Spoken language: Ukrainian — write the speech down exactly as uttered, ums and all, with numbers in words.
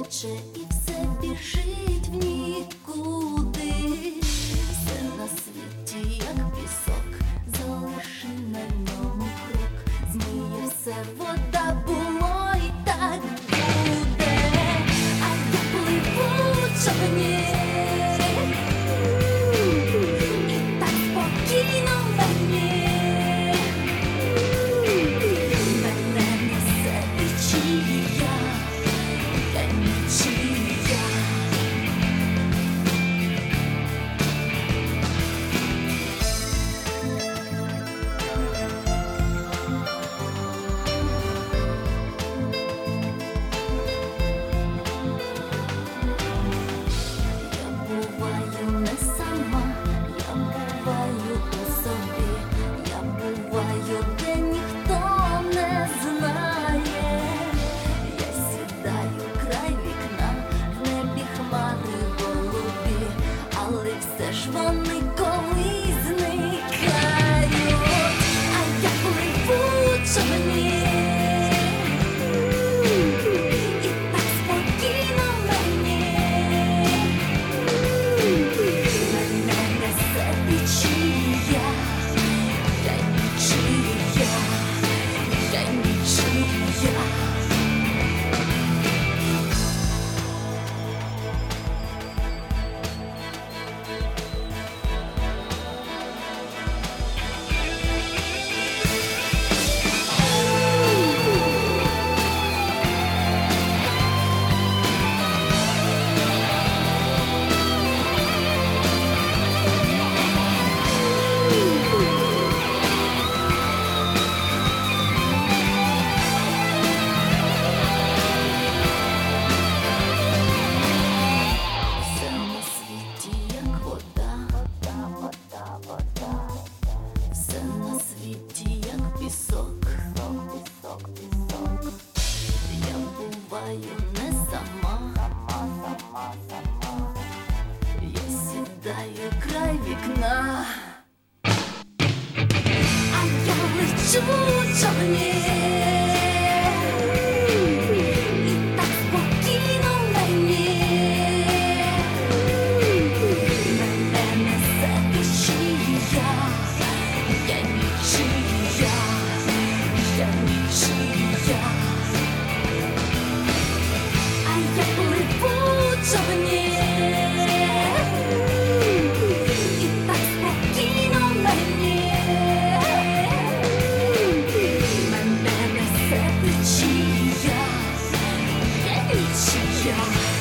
тече і все біжить в нікуди. Все на світі, як пісок, залиши на ньому крок. Зміє все, вода було і так буде. А я пливу в човні, і так спокійно мені. Мене несе течія, я нічия. Вони колись зникають, а я пливу в човні, і так спокійно мені. Мене несе течія, я нічия, я нічия. Не сама, сама, сама, сама. Я сідаю край вікна, а я лечу в човні, і так спокійно мені. Мене несе течія, я нічия, я нічия. Я пливу в човні, і так спокійно мені. Мене несе течія, я нічия.